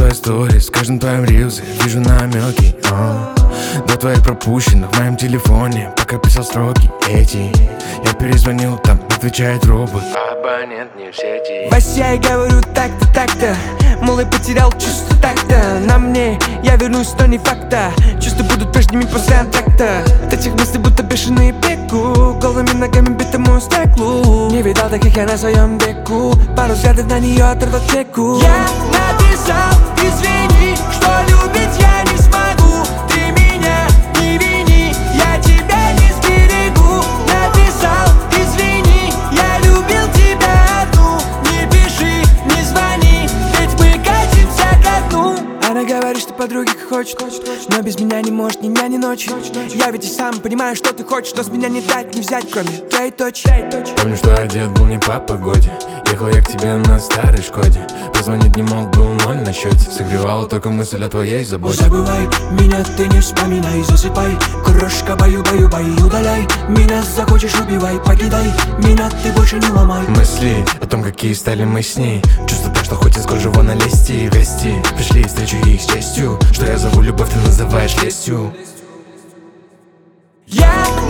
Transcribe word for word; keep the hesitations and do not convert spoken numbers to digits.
твои сторис, с каждым твоим рилзе вижу намеки. а. До твоих пропущенных в моем телефоне, пока писал строки эти. Я перезвонил, там отвечает робот. Абонент не в сети. Вася, я говорю так-то, так-то. Мол, я потерял чувство так-то. На мне, я вернусь, но не факта. Чувства будут прежними после антракта. От этих мыслей будто бешеные бегу. Голыми ногами битому стеклу. Не видал таких я на своем веку. Пару взглядов на нее оторвал чеку. Я написал, извини, что любить я не смогу. Ты меня не вини, я тебя не сберегу. Написал, извини, я любил тебя одну. Не пиши, не звони, ведь мы катимся ко дну. Она говорит, что подруги хочет, но без меня не может ни дня, ни ночи. Я ведь и сам понимаю, что ты хочешь, но с меня не дать, не взять, кроме твоей точки. Помню, что одет был не по погоде. Ехал я к тебе на старой Шкоде. Позвонить не мог, был ноль на счете. Согревала только мысль о твоей заботе. Забывай меня, ты не вспоминай, засыпай. Крошка, бою, бою, бою, удаляй. Меня захочешь, убивай, покидай. Меня ты больше не ломай. Мысли о том, какие стали мы с ней. Чувство так, что хочет с кожи вон налезть и вести. Пришли и встречу их с честью. Что я зову любовь, ты называешь лестью. Я